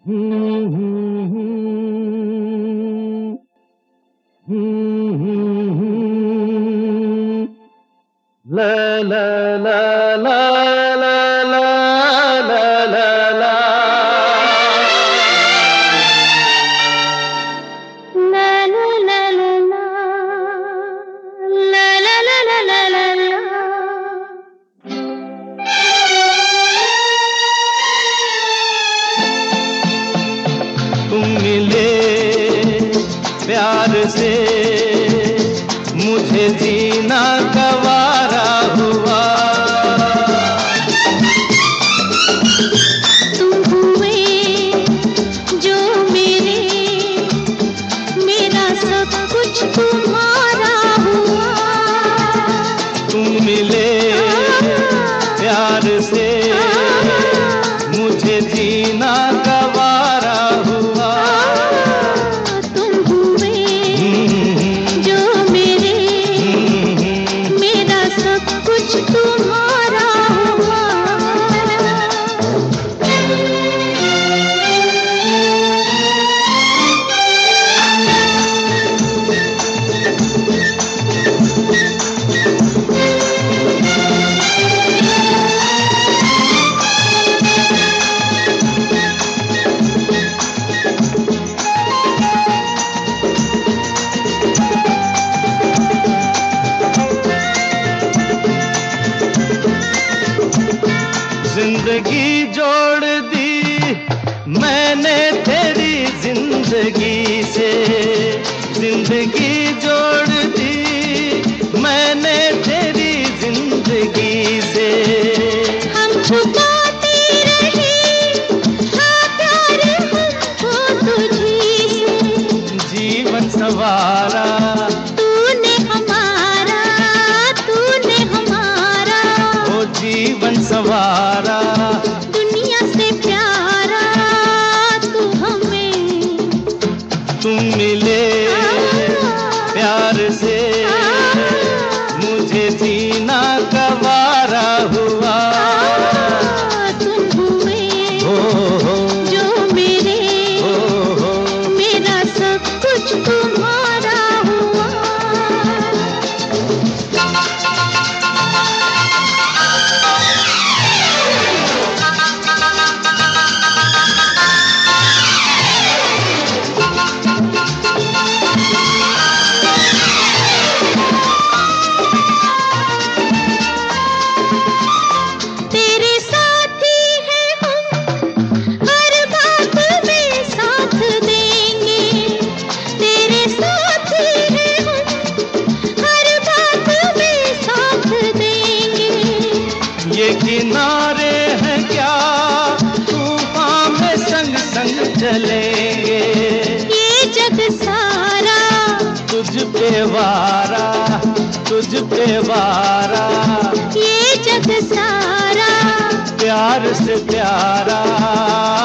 हम्म, हम्म, हम्म, हम्म, हम्म, ला ला ला ला ला ला ला ला ला। ला ला ला ला ला, ला ला ला ला ला ला ला। तुम मिले प्यार से मुझे जीना गवारा हुआ। तुम हुए जो मेरे, मेरा सब कुछ तुम्हारा हुआ। तुम मिले प्यार से मुझे जीना गवारा हुआ। तुम हुए जो मेरे, मेरा सब कुछ तुम्हारा हुआ। जिंदगी जोड़ दी मैंने तेरी जिंदगी से, जिंदगी जोड़ दी मैंने तेरी जिंदगी से। हम छुपाते रहे हाँ प्यार हमको तुझी से। जीवन सवारा तूने हमारा, तूने हमारा। ओ जीवन सवारा। दुनिया से प्यारा तू हमें। तुम मिले प्यार से मुझे जीना गवारा हुआ। तुम हुए हो जो मेरे, हो मेरा सब कुछ तुम्हारा हुआ। तेरे साथी हैं हम, हर बात में साथ देंगे। तेरे साथी हैं हम, हर बात में साथ देंगे। ये किनारे हैं क्या तूफान में संग संग चलेंगे। ये जग सारा तुझ पे वारा, तुझ पे वारा। ये जग सारा प्यार से प्यारा